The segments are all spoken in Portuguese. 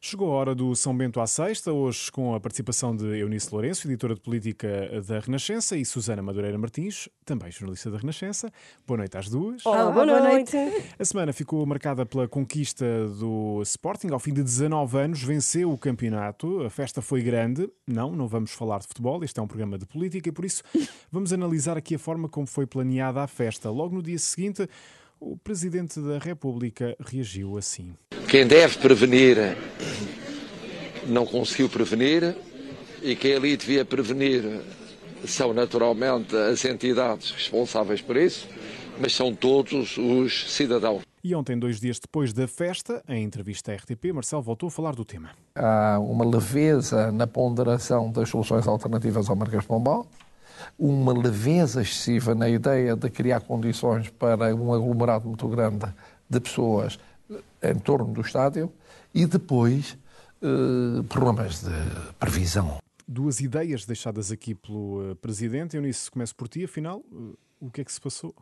Chegou a hora do São Bento à Sexta, hoje com a participação de Eunice Lourenço, editora de política da Renascença, e Susana Madureira Martins, também jornalista da Renascença. Boa noite às duas. Olá, boa noite. A semana ficou marcada pela conquista do Sporting. Ao fim de 19 anos, venceu o campeonato. A festa foi grande. Não vamos falar de futebol, este é um programa de política e por isso vamos analisar aqui a forma como foi planeada a festa. Logo no dia seguinte, o Presidente da República reagiu assim. Quem deve prevenir não conseguiu prevenir e quem ali devia prevenir são naturalmente as entidades responsáveis por isso, mas são todos os cidadãos. E ontem, 2 dias depois da festa, em entrevista à RTP, Marcelo voltou a falar do tema. Há uma leveza na ponderação das soluções alternativas ao Marquês de Pombal, uma leveza excessiva na ideia de criar condições para um aglomerado muito grande de pessoas em torno do estádio e depois problemas de previsão. 2 ideias deixadas aqui pelo Presidente. Eunice, começo por ti, afinal, o que é que se passou?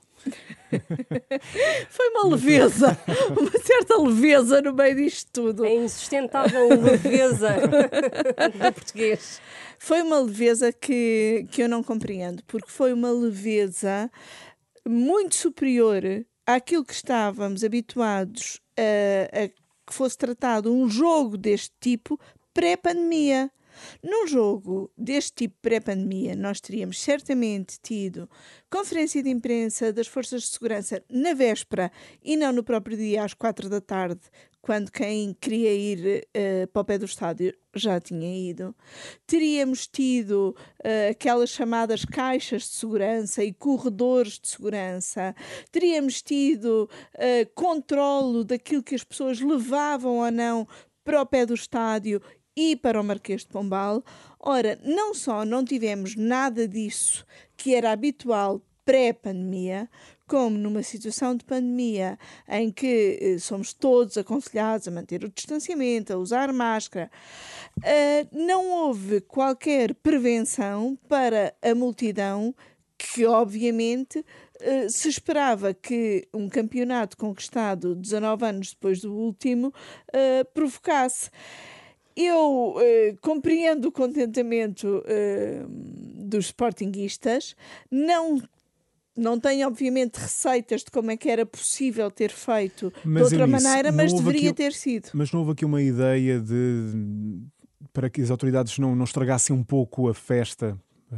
Foi uma leveza, uma certa leveza no meio disto tudo. A insustentável leveza do português. Foi uma leveza que eu não compreendo, porque foi uma leveza muito superior àquilo que estávamos habituados a que fosse tratado um jogo deste tipo pré-pandemia. Num jogo deste tipo pré-pandemia, nós teríamos certamente tido conferência de imprensa das forças de segurança na véspera e não no próprio dia às 4 da tarde, quando quem queria ir para o pé do estádio já tinha ido. Teríamos tido aquelas chamadas caixas de segurança e corredores de segurança. Teríamos tido controlo daquilo que as pessoas levavam ou não para o pé do estádio e para o Marquês de Pombal. Ora, não só não tivemos nada disso que era habitual pré-pandemia, como numa situação de pandemia em que somos todos aconselhados a manter o distanciamento, a usar máscara, não houve qualquer prevenção para a multidão que, obviamente, se esperava que um campeonato conquistado 19 anos depois do último provocasse. Eu compreendo o contentamento dos sportinguistas, não tenho obviamente receitas de como é que era possível ter feito de outra maneira, mas deveria ter sido. Mas não houve aqui uma ideia para que as autoridades não estragassem um pouco a festa?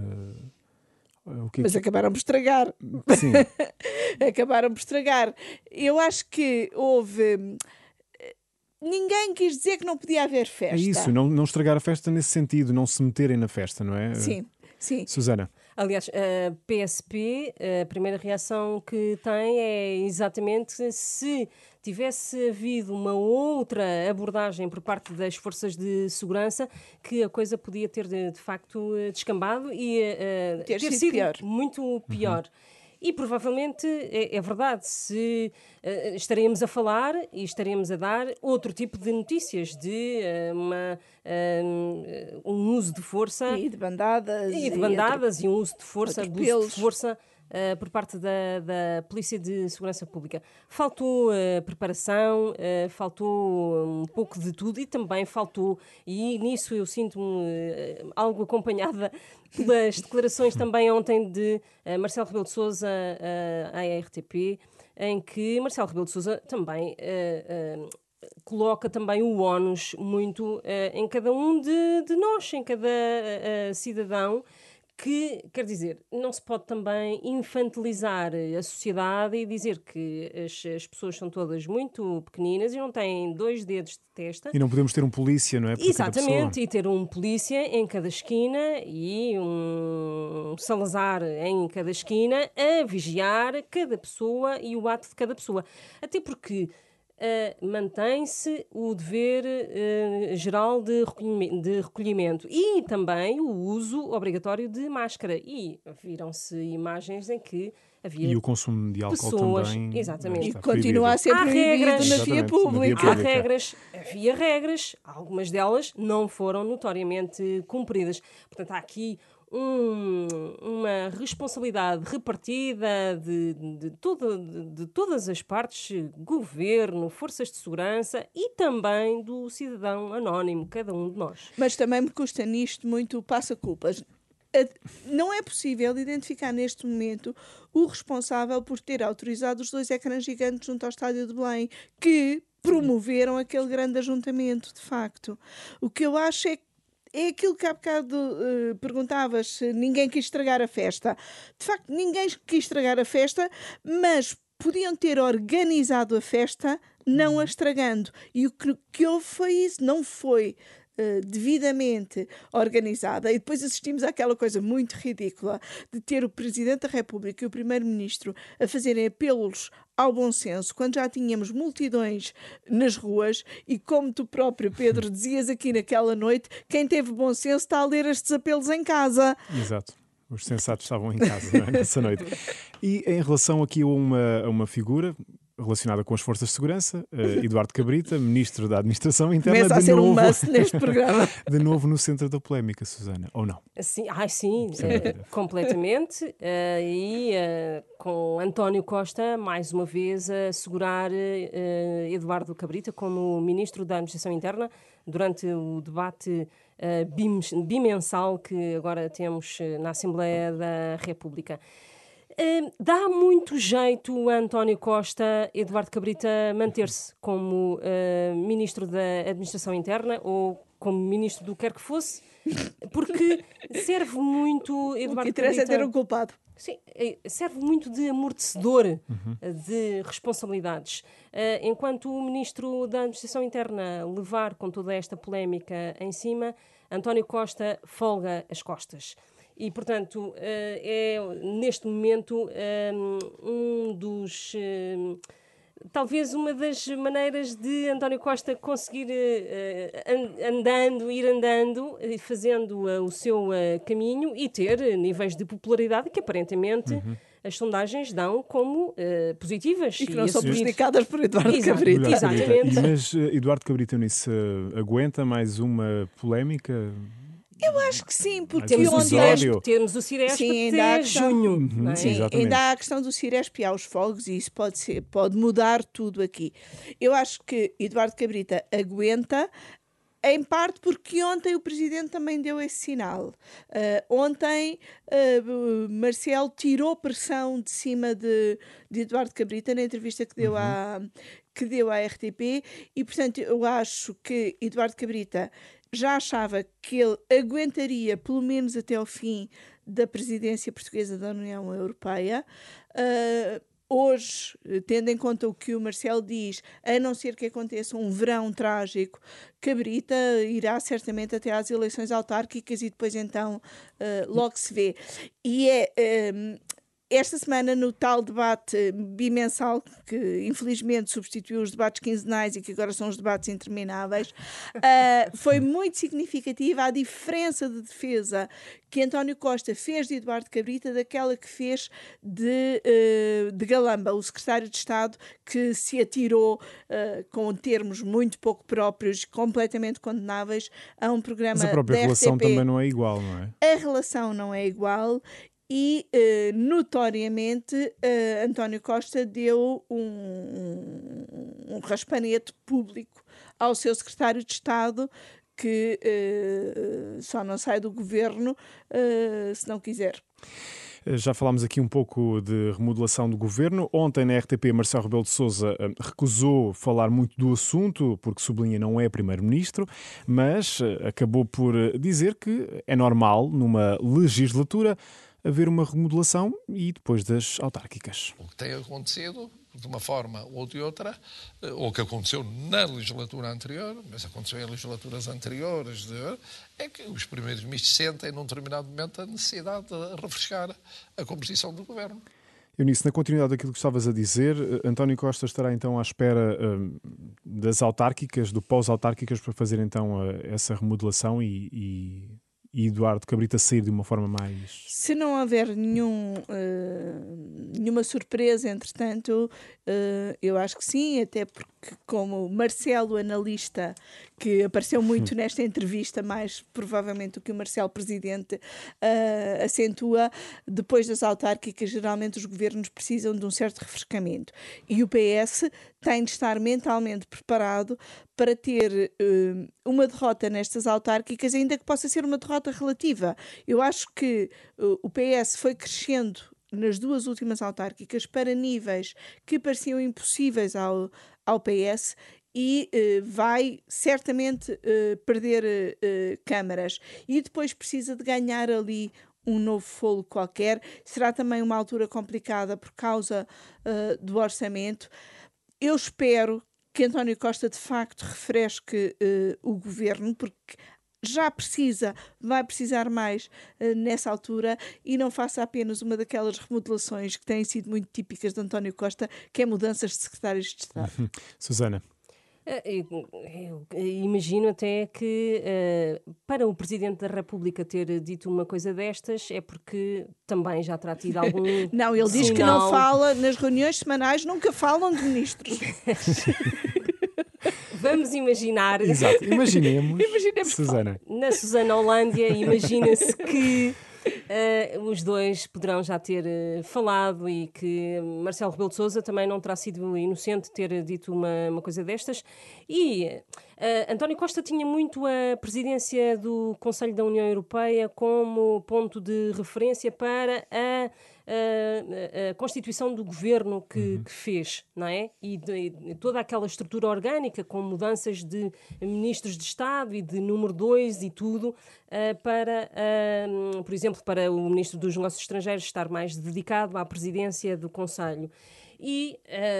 Mas acabaram por estragar. Sim. Acabaram por estragar. Eu acho que houve... Ninguém quis dizer que não podia haver festa. É isso, não estragar a festa nesse sentido, não se meterem na festa, não é? Sim. Susana. Aliás, a PSP, a primeira reação que tem é exatamente se tivesse havido uma outra abordagem por parte das forças de segurança, que a coisa podia ter de facto descambado e ter sido pior. Muito pior. E provavelmente é verdade, se estaremos a falar e estaremos a dar outro tipo de notícias de um uso de força. E de bandadas. E um uso de força, abuso de força por parte da Polícia de Segurança Pública. Faltou preparação, faltou um pouco de tudo e também faltou, e nisso eu sinto-me algo acompanhada pelas declarações também ontem de Marcelo Rebelo de Sousa à RTP, em que Marcelo Rebelo de Sousa também coloca também o ónus muito em cada um de nós, em cada cidadão, que, quer dizer, não se pode também infantilizar a sociedade e dizer que as pessoas são todas muito pequeninas e não têm 2 dedos de testa. E não podemos ter um polícia, não é? Exatamente, e ter um polícia em cada esquina e um Salazar em cada esquina a vigiar cada pessoa e o ato de cada pessoa. Até porque mantém-se o dever geral de recolhimento e também o uso obrigatório de máscara. E viram-se imagens em que havia e o consumo de álcool pessoas, também. Exatamente. E continua a ser proibido na via pública. Havia regras, algumas delas não foram notoriamente cumpridas. Portanto, há aqui uma responsabilidade repartida de todas as partes, governo, forças de segurança e também do cidadão anónimo, cada um de nós. Mas também me custa nisto muito o passa-culpas. Não é possível identificar neste momento o responsável por ter autorizado os 2 ecrãs gigantes junto ao Estádio de Belém, que promoveram aquele grande ajuntamento, de facto. O que eu acho é aquilo que há bocado perguntavas, se ninguém quis estragar a festa. De facto, ninguém quis estragar a festa, mas podiam ter organizado a festa não a estragando. E o que houve foi isso, não foi devidamente organizada, e depois assistimos àquela coisa muito ridícula de ter o Presidente da República e o Primeiro-Ministro a fazerem apelos ao bom senso, quando já tínhamos multidões nas ruas, e como tu próprio, Pedro, dizias aqui naquela noite, quem teve bom senso está a ler estes apelos em casa. Exato. Os sensatos estavam em casa, não é? Nessa noite. E em relação aqui a uma figura relacionada com as forças de segurança, Eduardo Cabrita, Ministro da Administração Interna, começa a ser um must neste programa. De novo no centro da polémica, Susana, ou não? Sim, completamente. Com António Costa, mais uma vez, a segurar Eduardo Cabrita como Ministro da Administração Interna durante o debate bimensal que agora temos na Assembleia da República. Dá muito jeito a António Costa, Eduardo Cabrita, manter-se como Ministro da Administração Interna ou como Ministro do que quer que fosse, porque serve muito Eduardo Cabrita... O que interessa é ter um culpado. Sim, serve muito de amortecedor de responsabilidades. Enquanto o Ministro da Administração Interna levar com toda esta polémica em cima, António Costa folga as costas. E, portanto, é neste momento talvez uma das maneiras de António Costa conseguir ir andando, fazendo o seu caminho e ter níveis de popularidade que aparentemente as sondagens dão como positivas. E que não são prejudicadas por Eduardo Cabrita. Exatamente. Mas Eduardo Cabrita Eunice aguenta mais uma polémica? Eu acho que sim, porque temos o Ciresp até junho. Sim, ainda há a questão do Ciresp e aos fogos, e isso pode mudar tudo aqui. Eu acho que Eduardo Cabrita aguenta, em parte porque ontem o Presidente também deu esse sinal. Ontem Marcelo tirou pressão de cima de Eduardo Cabrita na entrevista que deu à RTP, e portanto eu acho que Eduardo Cabrita já achava que ele aguentaria pelo menos até ao fim da presidência portuguesa da União Europeia. Hoje, tendo em conta o que o Marcelo diz, a não ser que aconteça um verão trágico, Cabrita irá certamente até às eleições autárquicas e depois então logo se vê. E esta semana, no tal debate bimensal, que infelizmente substituiu os debates quinzenais e que agora são os debates intermináveis, foi muito significativa a diferença de defesa que António Costa fez de Eduardo Cabrita daquela que fez de Galamba, o secretário de Estado, que se atirou com termos muito pouco próprios, completamente condenáveis, a um programa da RTP. Mas a própria relação também não é igual, não é? A relação não é igual. E, notoriamente, António Costa deu um raspanete público ao seu secretário de Estado, que só não sai do governo se não quiser. Já falámos aqui um pouco de remodelação do governo. Ontem, na RTP, Marcelo Rebelo de Sousa recusou falar muito do assunto, porque, sublinha, não é primeiro-ministro, mas acabou por dizer que é normal, numa legislatura, haver uma remodelação e depois das autárquicas. O que tem acontecido, de uma forma ou de outra, ou que aconteceu na legislatura anterior, mas aconteceu em legislaturas anteriores, é que os primeiros-ministros sentem, num determinado momento, a necessidade de refrescar a composição do governo. Eunice, na continuidade daquilo que estavas a dizer, António Costa estará então à espera das autárquicas, do pós-autárquicas, para fazer então essa remodelação e e Eduardo Cabrita sair de uma forma mais... Se não houver nenhuma surpresa, entretanto, eu acho que sim, até porque, como Marcelo, analista, que apareceu muito nesta entrevista, mais provavelmente do que o Marcelo, presidente, acentua, depois das autárquicas, geralmente os governos precisam de um certo refrescamento. E o PS tem de estar mentalmente preparado para ter uma derrota nestas autárquicas, ainda que possa ser uma derrota relativa. Eu acho que o PS foi crescendo nas duas últimas autárquicas para níveis que pareciam impossíveis ao PS e vai certamente perder câmaras. E depois precisa de ganhar ali um novo fôlego qualquer. Será também uma altura complicada por causa do orçamento. Eu espero que António Costa de facto refresque o governo, porque vai precisar mais nessa altura, e não faça apenas uma daquelas remodelações que têm sido muito típicas de António Costa, que é mudanças de secretários de Estado. Susana. Eu imagino até que para o Presidente da República ter dito uma coisa destas é porque também já terá tido algum Não, ele diz que não fala, nas reuniões semanais nunca falam de ministros. Vamos imaginar. Exato, imaginemos Susana. Na Susana Holândia, imagina-se que os dois poderão já ter falado e que Marcelo Rebelo de Sousa também não terá sido inocente de ter dito uma coisa destas. E António Costa tinha muito a presidência do Conselho da União Europeia como ponto de referência para a constituição do governo que fez, não é? E toda aquela estrutura orgânica com mudanças de ministros de Estado e de número 2 e tudo, para, por exemplo, para o ministro dos Negócios Estrangeiros estar mais dedicado à presidência do Conselho. E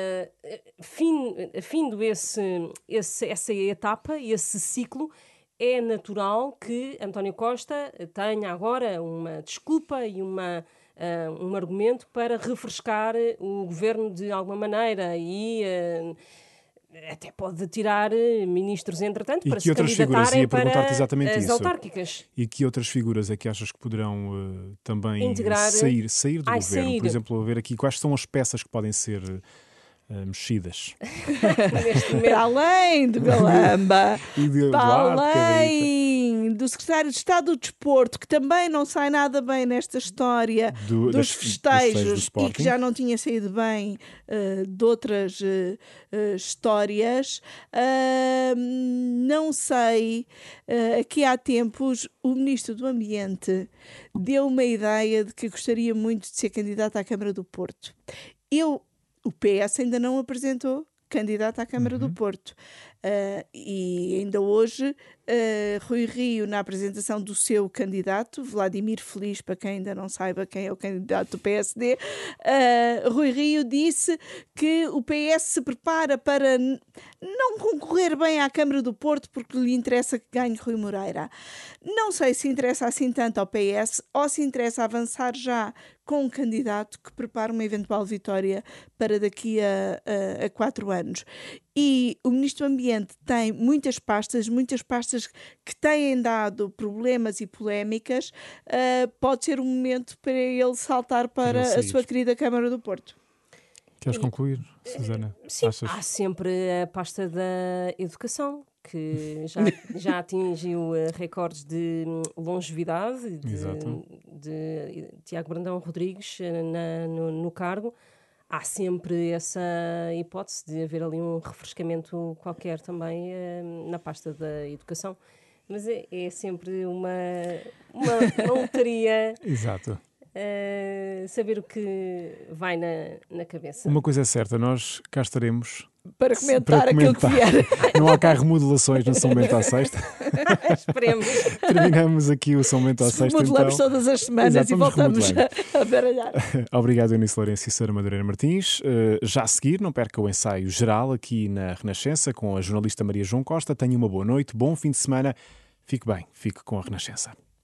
findo essa etapa, esse ciclo, é natural que António Costa tenha agora uma desculpa e um argumento para refrescar o governo de alguma maneira e até pode tirar ministros entretanto para se candidatarem para as autárquicas. E que outras figuras é que achas que poderão também sair do governo? Por exemplo, a ver aqui quais são as peças que podem ser mexidas. Para além do Galamba, para além do secretário de Estado do Desporto, que também não sai nada bem nesta história dos festejos e que já não tinha saído bem de outras histórias. Não sei, aqui há tempos o Ministro do Ambiente deu uma ideia de que gostaria muito de ser candidato à Câmara do Porto. O PS ainda não apresentou candidato à Câmara do Porto. E ainda hoje, Rui Rio, na apresentação do seu candidato, Vladimir Feliz, para quem ainda não saiba quem é o candidato do PSD, Rui Rio disse que o PS se prepara para não concorrer bem à Câmara do Porto porque lhe interessa que ganhe Rui Moreira. Não sei se interessa assim tanto ao PS ou se interessa avançar já com um candidato que prepara uma eventual vitória para daqui a 4 anos. E o Ministro do Ambiente tem muitas pastas que têm dado problemas e polémicas. Pode ser um momento para ele saltar para a sua querida Câmara do Porto. Queres concluir, Susana? Sim, há sempre a pasta da educação, que já atingiu recordes de longevidade de Tiago Brandão Rodrigues no cargo. Há sempre essa hipótese de haver ali um refrescamento qualquer também na pasta da educação. Mas é sempre uma lotaria. Exato. Saber o que vai na cabeça. Uma coisa é certa, nós cá estaremos para comentar aquilo que vier. Não há cá remodelações no São Bento à Sexta. Esperemos. Terminamos aqui o São Bento à Sexta. Modelamos então todas as semanas. Exato, e voltamos a baralhar. Obrigado, Eunice Lourenço e Sara Madureira Martins. Já a seguir, não perca o ensaio geral aqui na Renascença com a jornalista Maria João Costa. Tenha uma boa noite, bom fim de semana. Fique bem, fique com a Renascença.